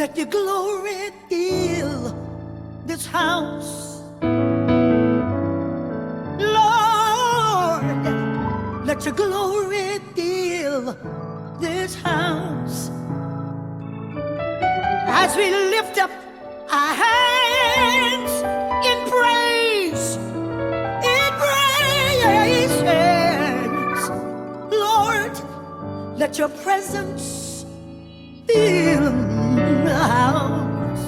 Let your glory fill this house. Lord, let your glory fill this house. As we lift up our hands in praise, Lord, let your presence fill the house.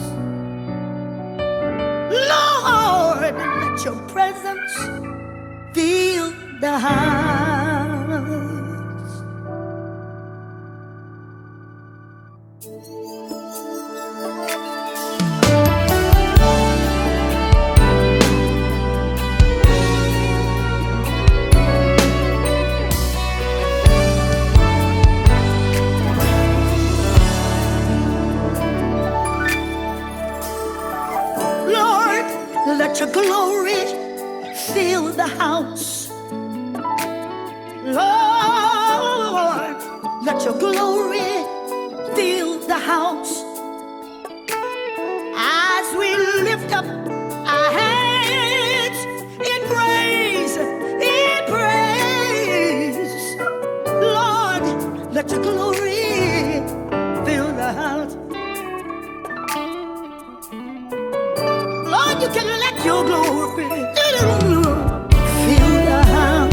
Lord, let your presence fill the house. Let your glory fill the house. Lord, let your glory fill the house. As we lift up our hands in praise, Lord, let your glory fill the house. Lord, you can let your glory fill the house.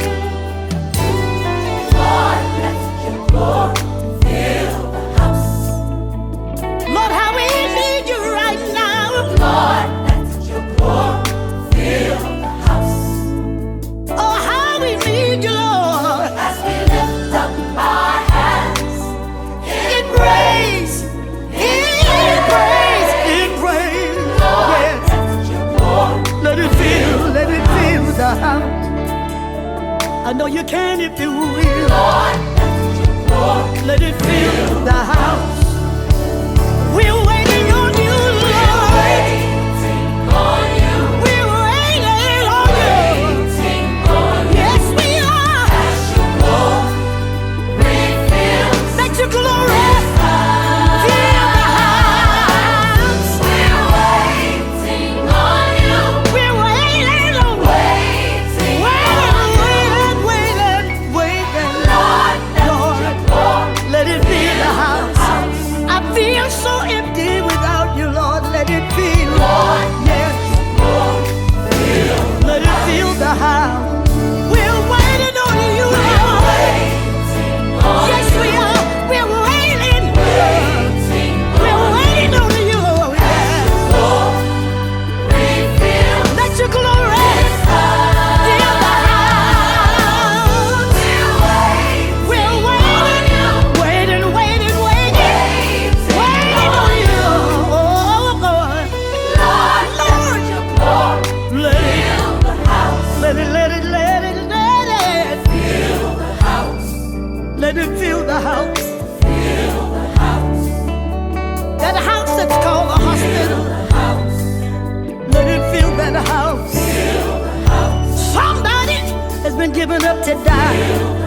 Lord, let your glory fill the house. Lord, how we need you right now. Lord, let your glory fill the house. Oh, how we need you, Lord. As we lift up our hands In praise, Lord, let it fill the house. I know you can if you will. Lord, Let it fill the house. We're waiting on you, Lord. waiting on you, We're waiting on you. waiting on you. Yes, we are. As your glory fills Let your glory this house. fill the house. We're waiting on you, We're waiting on you. waiting on Waiting. Lord, Let it fill the house. I feel so empty without you, Lord. Let it fill. Lord, Yes. Let it fill the house. We're waiting on you, Lord. Yes, we are. We're waiting. We're waiting on you, Lord. Yes. Let your glory fill the house. We're waiting on you. Waiting on you. Oh, Lord. Lord, let it fill the house. That house that's called a hospital. Let it fill that house. Somebody has been given up to die.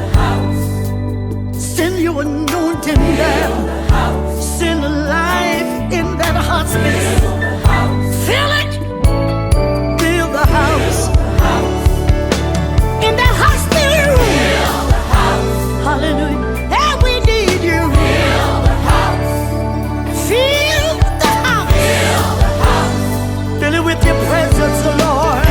Send your anointing there. Send life in that hospital. Fill it. Fill the house. In that hospital room. Hallelujah. And we need you. Fill the house. Fill it with your presence, Lord.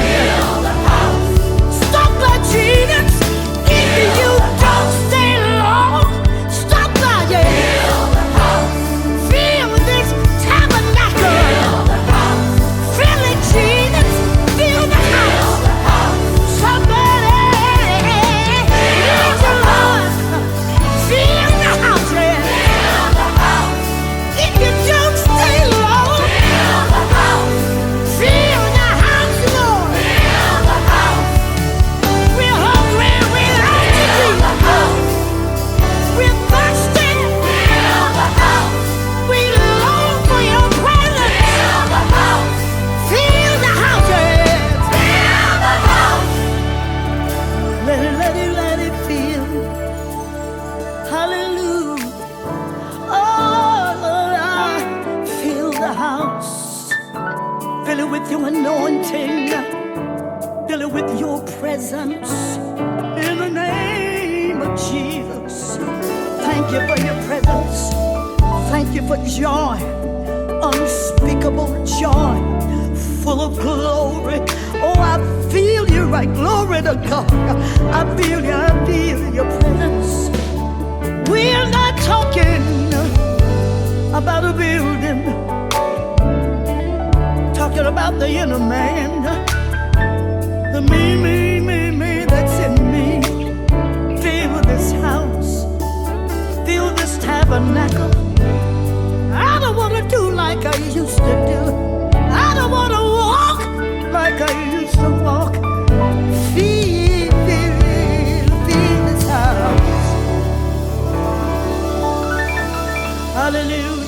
Stop by Jesus. If you don't stay long, stop by, yeah. Fill this tabernacle. for joy, unspeakable joy, full of glory. Oh, I feel you right, glory to God. I feel your presence. We're not talking about a building, talking about the inner man, the me that's in me. Fill this house, fill this tabernacle. I don't want to do like I used to do. I don't want to walk like I used to walk. Fill this house. Hallelujah.